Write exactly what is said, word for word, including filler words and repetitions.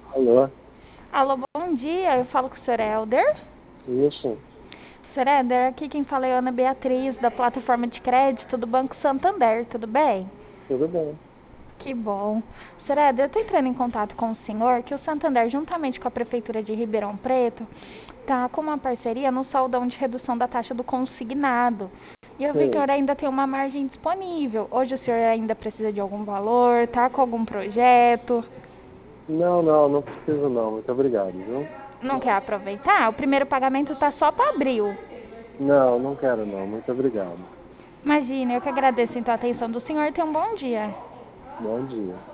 Alô? Alô, bom dia. Eu falo com o senhor Helder. Isso, senhor Helder, aqui quem fala é a Ana Beatriz, da plataforma de crédito do Banco Santander, tudo bem? tudo bem. Que bom. senhor Helder, eu estou entrando em contato com o senhor que o Santander, juntamente com a Prefeitura de Ribeirão Preto, tá com uma parceria no saldão de redução da taxa do consignado. E eu vi que o Sim. senhor ainda tem uma margem disponível. Hoje o senhor ainda precisa de algum valor, tá com algum projeto? Não, não, não preciso não. Muito obrigado, viu? Não quer aproveitar? O primeiro pagamento tá só para abril. Não, não quero não. Muito obrigado. Imagine, eu que agradeço então a atenção do senhor e tenha um bom dia. Bom dia.